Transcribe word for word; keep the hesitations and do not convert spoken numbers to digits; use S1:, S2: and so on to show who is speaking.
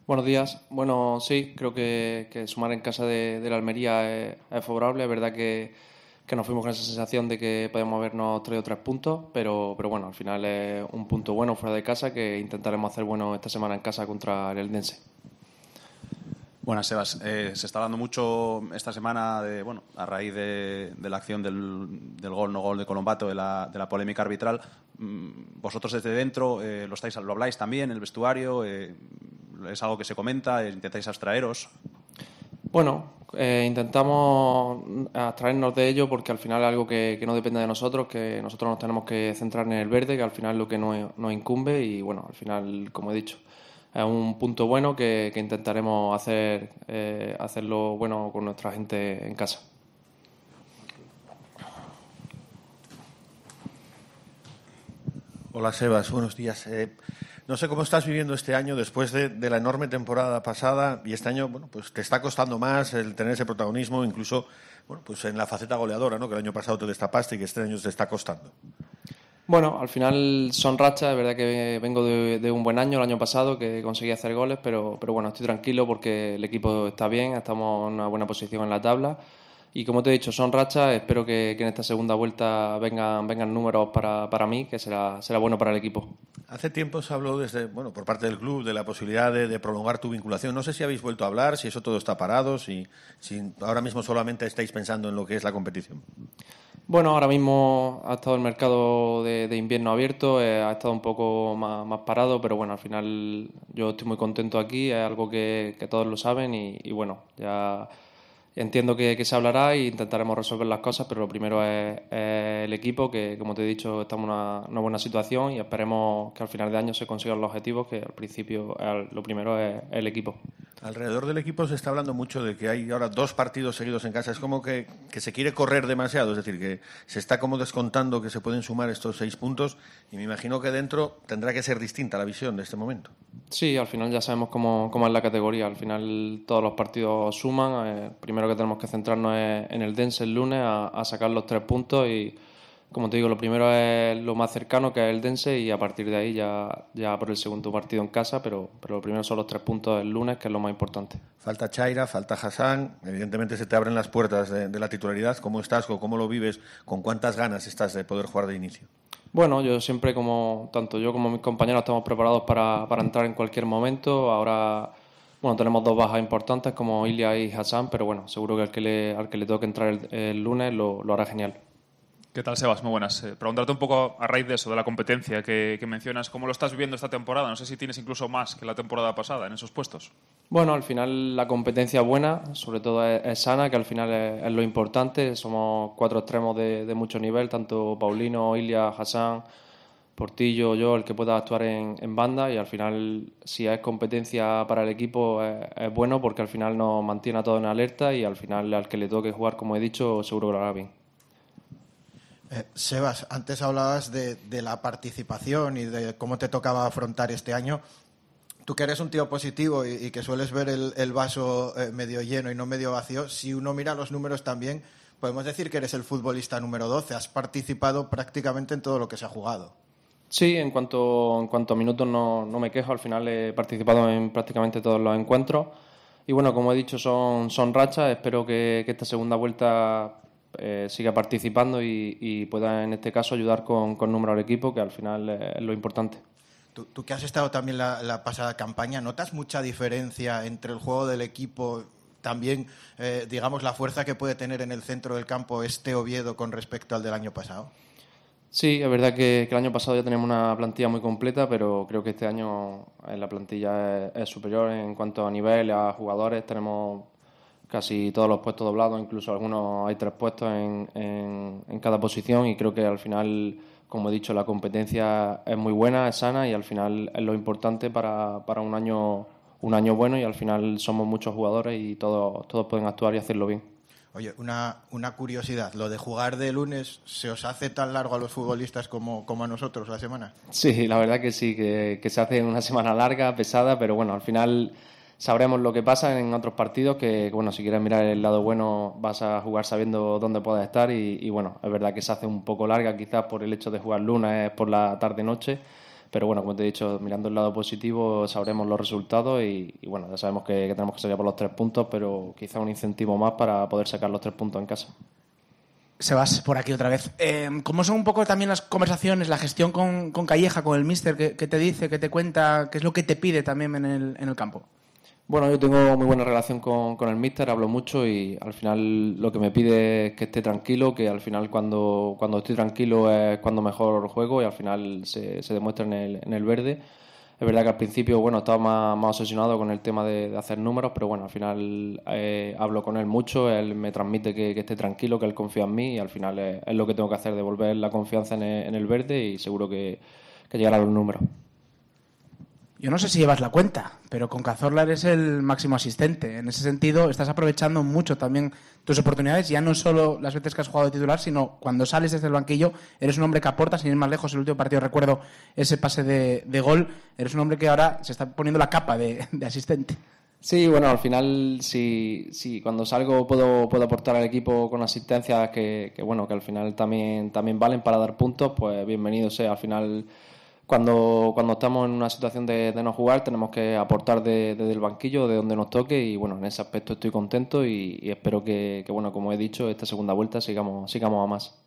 S1: Buenos días. Bueno, sí, creo que, que sumar en casa de, de la Almería es, es favorable. Es verdad que, que nos fuimos con esa sensación de que podemos habernos traído tres puntos, pero, pero bueno, al final es un punto bueno fuera de casa que intentaremos hacer bueno esta semana en casa contra el Eldense.
S2: Buenas, Sebas. Eh, se está hablando mucho esta semana, de, bueno, a raíz de, de la acción del, del gol, no gol de Colombato, de la, de la polémica arbitral. Vosotros desde dentro eh, lo, estáis, lo habláis también, el vestuario, eh, es algo que se comenta, eh, intentáis abstraeros.
S1: Bueno, eh, intentamos abstraernos de ello porque al final es algo que, que no depende de nosotros, que nosotros nos tenemos que centrar en el verde, que al final es lo que nos, nos incumbe y bueno, al final, como he dicho, es un punto bueno que, que intentaremos hacer eh, hacerlo bueno con nuestra gente en casa.
S3: Hola Sebas, buenos días. Eh, no sé cómo estás viviendo este año después de, de la enorme temporada pasada y este año, bueno, pues te está costando más el tener ese protagonismo, incluso, bueno, pues en la faceta goleadora, ¿no? Que el año pasado te destapaste y que este año te está costando.
S1: Bueno, al final son rachas, es verdad que vengo de, de un buen año el año pasado, que conseguí hacer goles, pero, pero bueno, estoy tranquilo porque el equipo está bien, estamos en una buena posición en la tabla y como te he dicho, son rachas, espero que, que en esta segunda vuelta vengan, vengan números para, para mí, que será, será bueno para el equipo.
S3: Hace tiempo se habló desde, bueno, por parte del club de la posibilidad de, de prolongar tu vinculación. No sé si habéis vuelto a hablar, si eso todo está parado, si, si ahora mismo solamente estáis pensando en lo que es la competición.
S1: Bueno, ahora mismo ha estado el mercado de, de invierno abierto, eh, ha estado un poco más, más parado, pero bueno, al final yo estoy muy contento aquí, es algo que, que todos lo saben y, y bueno, ya entiendo que, que se hablará e intentaremos resolver las cosas, pero lo primero es, es el equipo, que como te he dicho estamos en una, una buena situación y esperemos que al final de año se consigan los objetivos, que al principio eh, lo primero es el equipo.
S3: Alrededor del equipo se está hablando mucho de que hay ahora dos partidos seguidos en casa. Es como que, que se quiere correr demasiado, es decir, que se está como descontando que se pueden sumar estos seis puntos y me imagino que dentro tendrá que ser distinta la visión de este momento.
S1: Sí, al final ya sabemos cómo, cómo es la categoría. Al final todos los partidos suman. Eh, primero que tenemos que centrarnos es en el Dense el lunes a, a sacar los tres puntos y, como te digo, lo primero es lo más cercano, que es el Dense, y a partir de ahí ya, ya por el segundo partido en casa, pero, pero lo primero son los tres puntos el lunes, que es lo más importante.
S3: Falta Chaira, falta Hassan, evidentemente se te abren las puertas de, de la titularidad. ¿Cómo estás? ¿Cómo lo vives? ¿Con cuántas ganas estás de poder jugar de inicio?
S1: Bueno, yo siempre, como tanto yo como mis compañeros, estamos preparados para, para entrar en cualquier momento. Ahora, bueno, tenemos dos bajas importantes como Ilia y Hassan, pero bueno, seguro que al que le, al que le toque entrar el, el lunes lo, lo hará genial.
S4: ¿Qué tal, Sebas? Muy buenas. Eh, preguntarte un poco a raíz de eso, de la competencia que, que mencionas, ¿cómo lo estás viviendo esta temporada? No sé si tienes incluso más que la temporada pasada en esos puestos.
S1: Bueno, al final la competencia es buena, sobre todo es, es sana, que al final es, es lo importante. Somos cuatro extremos de, de mucho nivel, tanto Paulino, Ilia, Hassan, Portillo, yo, el que pueda actuar en, en banda, y al final, si es competencia para el equipo, es, es bueno porque al final nos mantiene a todos en alerta y al final al que le toque jugar, como he dicho, seguro que lo hará bien.
S5: Eh, Sebas, antes hablabas de, de la participación y de cómo te tocaba afrontar este año. Tú que eres un tío positivo y, y que sueles ver el, el vaso eh, medio lleno y no medio vacío, si uno mira los números también, podemos decir que eres el futbolista número doce. Has participado prácticamente en todo lo que se ha jugado.
S1: Sí, en cuanto, en cuanto a minutos no, no me quejo. Al final he participado en prácticamente todos los encuentros. Y bueno, como he dicho, son, son rachas. Espero que, que esta segunda vuelta Eh, siga participando y, y pueda en este caso ayudar con, con número al equipo, que al final es lo importante.
S5: Tú, tú que has estado también la, la pasada campaña, ¿notas mucha diferencia entre el juego del equipo, también eh, digamos la fuerza que puede tener en el centro del campo este Oviedo con respecto al del año pasado?
S1: Sí, es verdad que, que el año pasado ya teníamos una plantilla muy completa, pero creo que este año la plantilla es, es superior en cuanto a nivel, a jugadores. Tenemos casi todos los puestos doblados, incluso algunos hay tres puestos en, en, en cada posición, y creo que al final, como he dicho, la competencia es muy buena, es sana y al final es lo importante para, para un año un año bueno, y al final somos muchos jugadores y todos, todos pueden actuar y hacerlo bien.
S5: Oye, una, una curiosidad, ¿lo de jugar de lunes se os hace tan largo a los futbolistas como, como a nosotros la semana?
S1: Sí, la verdad que sí, que, que se hace una semana larga, pesada, pero bueno, al final sabremos lo que pasa en otros partidos, que bueno, si quieres mirar el lado bueno vas a jugar sabiendo dónde puedes estar y, y bueno, es verdad que se hace un poco larga quizás por el hecho de jugar lunes por la tarde-noche, pero bueno, como te he dicho, mirando el lado positivo sabremos los resultados y, y bueno, ya sabemos que, que tenemos que salir por los tres puntos, pero quizá un incentivo más para poder sacar los tres puntos en casa.
S6: Sebas, por aquí otra vez. Eh, ¿Cómo son un poco también las conversaciones, la gestión con, con Calleja, con el míster? ¿Qué, qué te dice, qué te cuenta, qué es lo que te pide también en el, en el campo?
S1: Bueno, yo tengo muy buena relación con, con el míster, hablo mucho y al final lo que me pide es que esté tranquilo, que al final cuando, cuando estoy tranquilo es cuando mejor juego y al final se, se demuestra en el, en el verde. Es verdad que al principio, bueno, estaba más, más obsesionado con el tema de, de hacer números, pero bueno, al final eh, hablo con él mucho, él me transmite que, que esté tranquilo, que él confía en mí y al final es, es lo que tengo que hacer, devolver la confianza en el, en el verde y seguro que, que llegará a los números.
S6: Yo no sé si llevas la cuenta, pero con Cazorla eres el máximo asistente. En ese sentido, estás aprovechando mucho también tus oportunidades, ya no solo las veces que has jugado de titular, sino cuando sales desde el banquillo, eres un hombre que aporta, sin ir más lejos. El último partido recuerdo ese pase de, de gol. Eres un hombre que ahora se está poniendo la capa de, de asistente.
S1: Sí, bueno, al final, sí, sí, cuando salgo puedo, puedo aportar al equipo con asistencias que, que, bueno, que al final también, también valen para dar puntos, pues bienvenido sea. Al final, Cuando, cuando estamos en una situación de, de no jugar, tenemos que aportar desde de, de el banquillo, de donde nos toque, y bueno, en ese aspecto estoy contento y, y espero que, que, bueno, como he dicho, esta segunda vuelta sigamos, sigamos a más.